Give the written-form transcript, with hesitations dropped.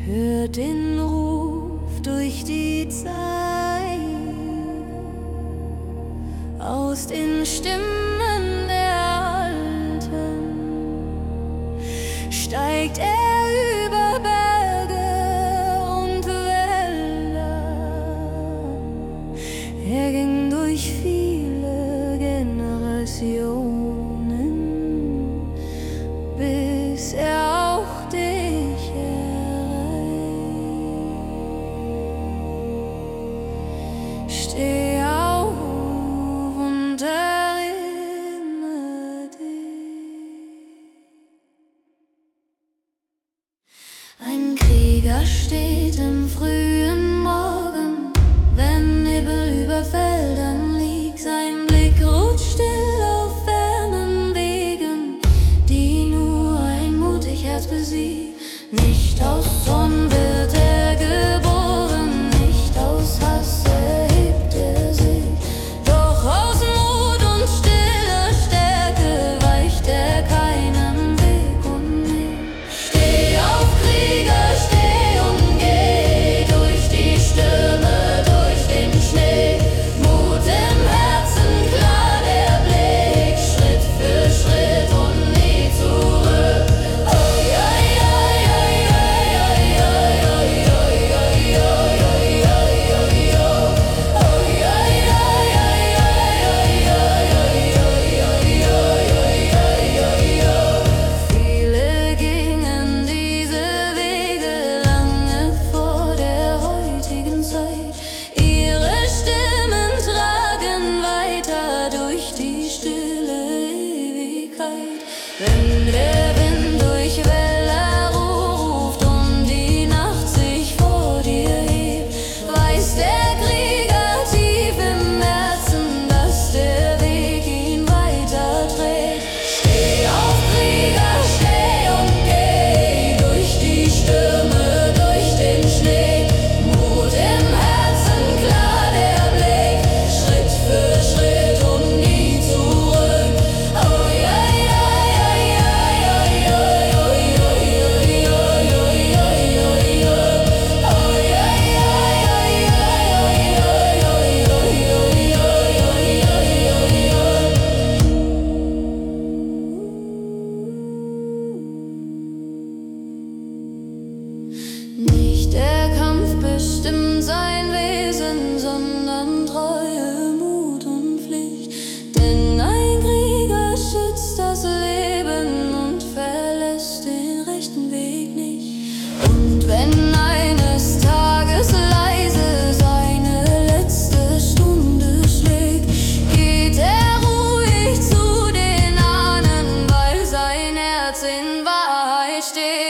hört den Ruf durch die Zeit. Aus den Stimmen der Alten steigt er über Berge und Wälder. Er ging durch viele Generationen, bis er auch dich erreicht. Steh auf und erinnere dich. Ein Krieger steht im frühen Morgen, wenn Nebel über Feldern liegt. Sein Blick ruht still auf fernen Wegen, die nur ein mutig Herz besiegt. Nicht aus Zorn wird er geboren, nicht aus Hass erhebt er sich, doch aus Mut und stiller Stärke weicht er keinen Weg und nicht. Steh auf, Krieger, steh und geh durch die Stürme, durch den Schnee. Mut im Herzen, klar der Blick, Schritt für Schritt und nie zurück. Oh ja, ja, ja, ja, ja, ja, ja, ja, ja, ja, ja, ja, ja. Oh ja, ja, ja, ja, ja, ja, ja, ja, ja, ja, ja, ja. Viele gingen diese Wege lange vor der heutigen Zeit. Ihre Stimmen tragen weiter durch die stille Ewigkeit. Wenn der Wind durch Wälder ruft und die Nacht sich vor dir hebt, weiß der Krieger tief im Herzen, dass der Weg ihn weiter trägt. Steh auf, Krieger, steh und geh durch die Stürme, durch den Schnee. Mut im Herzen, klar der Blick, Schritt für Schritt und nie zurück. Oh ja, ja, ja, ja, ja, ja, ja, ja, ja, ja, ja, ja, ja. Oh ja, ja, ja, ja, ja, ja, ja, ja, ja, ja, Nicht der Kampf bestimmt sein Wesen, sondern Treue, Mut und Pflicht. Denn ein Krieger schützt das Leben und verlässt den rechten Weg nicht. Und wenn eines Tages leise seine letzte Stunde schlägt, geht er ruhig zu den Ahnen, weil sein Herz in Wahrheit steht.